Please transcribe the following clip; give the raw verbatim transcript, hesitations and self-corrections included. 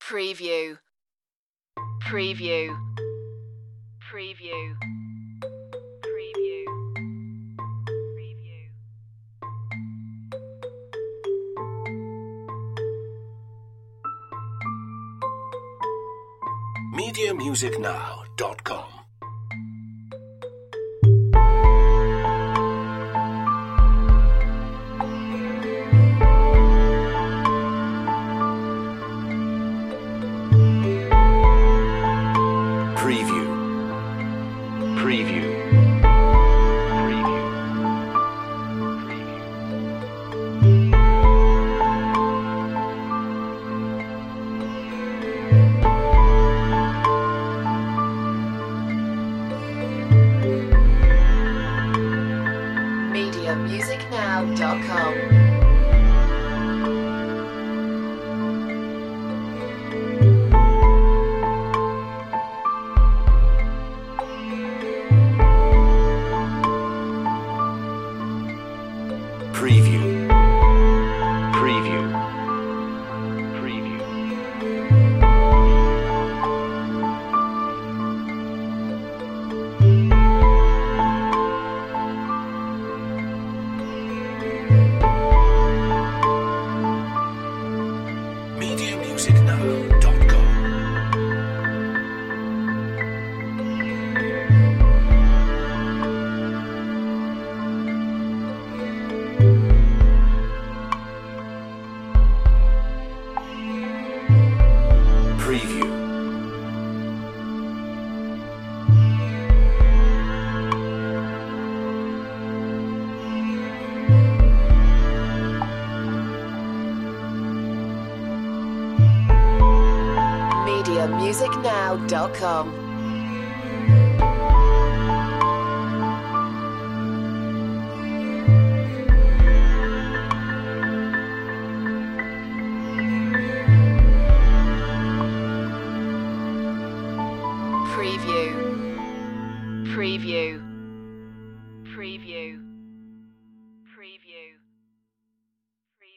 Preview. Preview. Preview. Preview. Preview. media music now dot com. Preview. Preview. Preview. media music now dot com. Preview. Preview. Preview. media music now dot com. Preview. media music now dot com. Preview. Preview. Preview.